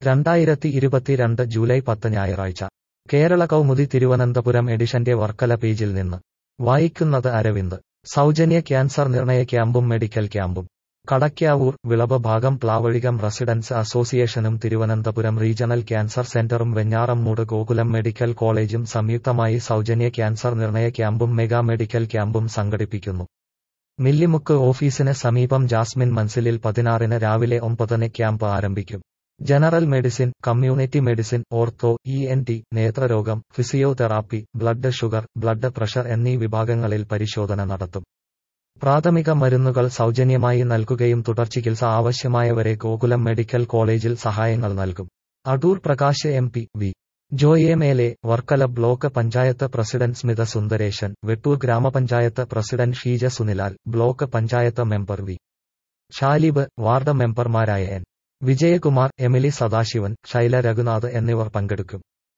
2022 July 10 ഞായറാഴ്ച കേരള കൗമുദി തിരുവനന്തപുരം എഡിഷന്റെ വർക്കല പേജിൽ നിന്ന് വായിക്കുന്നത് അരവിന്ദ്. സൗജന്യ ക്യാൻസർ നിർണയ ക്യാമ്പും മെഡിക്കൽ ക്യാമ്പും. കടയ്ക്കാവൂർ വിളവ് ഭാഗം പ്ലാവഴികം റെസിഡൻസ് അസോസിയേഷനും തിരുവനന്തപുരം റീജണൽ ക്യാൻസർ സെന്ററും വെഞ്ഞാറമ്മൂട് ഗോകുലം മെഡിക്കൽ കോളേജും സംയുക്തമായി സൗജന്യ ക്യാൻസർ നിർണയ ക്യാമ്പും മെഗാ മെഡിക്കൽ ക്യാമ്പും സംഘടിപ്പിക്കുന്നു. മില്ലിമുക്ക് ഓഫീസിന് സമീപം ജാസ്മിൻ മൻസിലിൽ 16-ന് രാവിലെ 9-ന് ക്യാമ്പ് ആരംഭിക്കും. General medicine, community medicine, ortho, ENT, നേത്രരോഗം, physiotherapy, blood sugar, blood pressure എന്നീ വിഭാഗങ്ങളിൽ പരിശോധന നടത്തും. പ്രാഥമിക മരുന്നുകൾ സൗജന്യമായി നൽകുകയും തുടർചികിത്സ ആവശ്യമായവരെ ഗോകുലം മെഡിക്കൽ കോളേജിൽ സഹായങ്ങൾ നൽകും. അടൂർ പ്രകാശ് MP, വി. Joy MLA, Varkala block panchayat president Smitha Sundaresan, Vettoor gramapanchayat president Sheeja Sunilal, block panchayat member വി. ഷാലിബ്, വാർഡ് മെമ്പർമാരായ N. വിജയകുമാർ, എമിലി സദാശിവൻ, ശൈല രഘുനാഥ് എന്നിവർ പങ്കെടുക്കും.